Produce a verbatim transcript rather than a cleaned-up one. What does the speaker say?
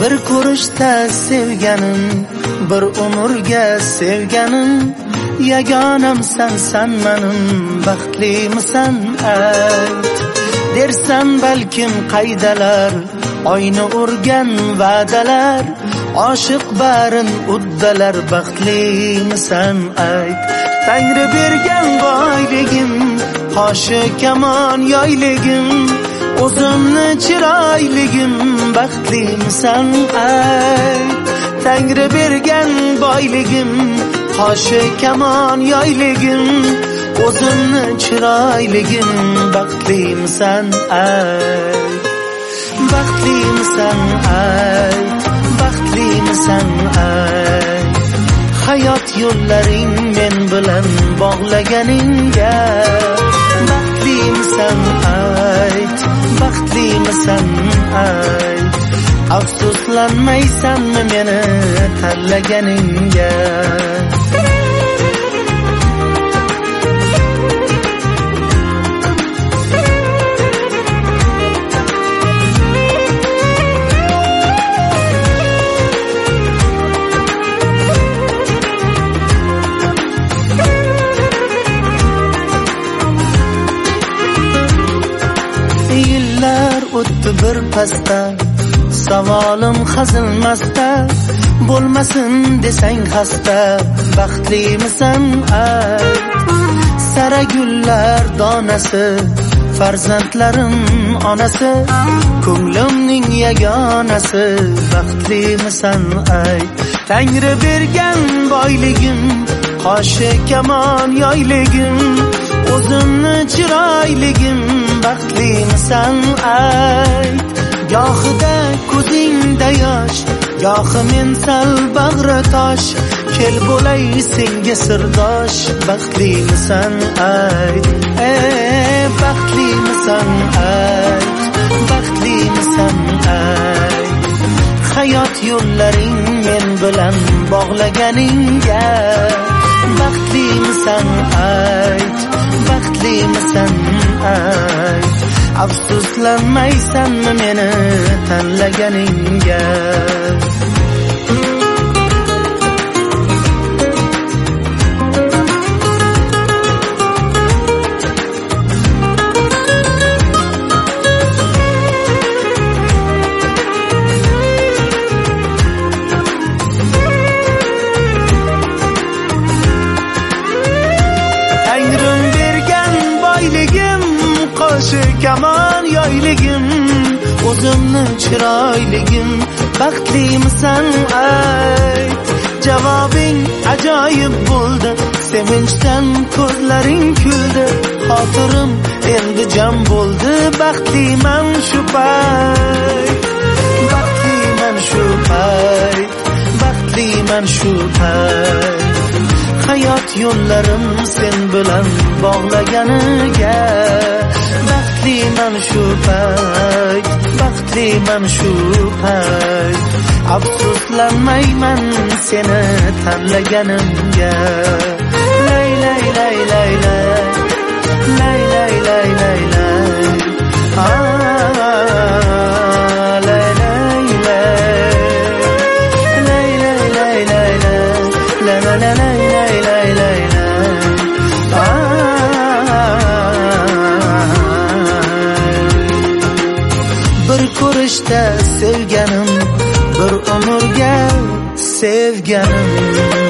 Bir ko'rishda sevganim, bir umrga sevganim, yagonamsan san menim, baxtlimisan ayt. Dersan balkim qaydalar, oyni urgan va'dalar, oshiq barin uddalar, baxtlimisan ayt. Tangri bergan boyligim, qoshi kamon yoyligim, o'zimni chiroyligim, baxtlimisan ayt. Tangri bergan boyligim, qoshi kamon yoyligim, o'zimni chiroyligim, baxtlimisan ayt. Baxtlimisan ayt, baxtlimisan ayt. Hayot yo'llaring men bilan bog'laganingga baxtlimisan ayt, baxtlimisan ayt. Afsuslanmaysanmi meni tanlaganingga? Yillar o'tdi bir pasda, savolim hazilmasda, bo'lmasin desang xasta, baxtlimisan ayt. Sara gullar donasi, farzandlarim onasi, ko'nglimning yagonasi, baxtlimisan ayt. Tangri bergan boyligim, qoshi kamon yoyligim, o'zimni chiroyligim, baxtlimisan ayt. Gohida ko'zingda yosh, gohi men sal bag'ri tosh, kel bo'lay senga sirdosh, baxtlimisan ayt. Ey baxtlimisan ayt, baxtlimisan ayt. Hayot yo'llaring men bilan bog'laganingga baxtlimisan ayt, baxtlimisan ayt. Afsuslanmaysanmi meni tanlaganingga? Tangrim bergan boyligim, qoshi kamon yoyligim, o'zimni chiroyligim, baxtlimisan ayt. Javobing ajoyib bo'ldi, sevinchdan ko'zlaring kuldi, xotirim endi jam bo'ldi, baxtliman shu payt. Baxtliman shu payt, baxtliman shu payt. Hayot yo'llarim sen bilan bog'laganiga baxtliman shu payt, baxtliman shu payt. Afsuslanmayman seni tanlaganimga. Lay lay lay lay lay, lay lay lay lay lay. Ah, lay lay lay, lay lay lay lay lay, la la la lay lay lay lay lay. Bir ko'rishda sevganim, bir umrga sevganim.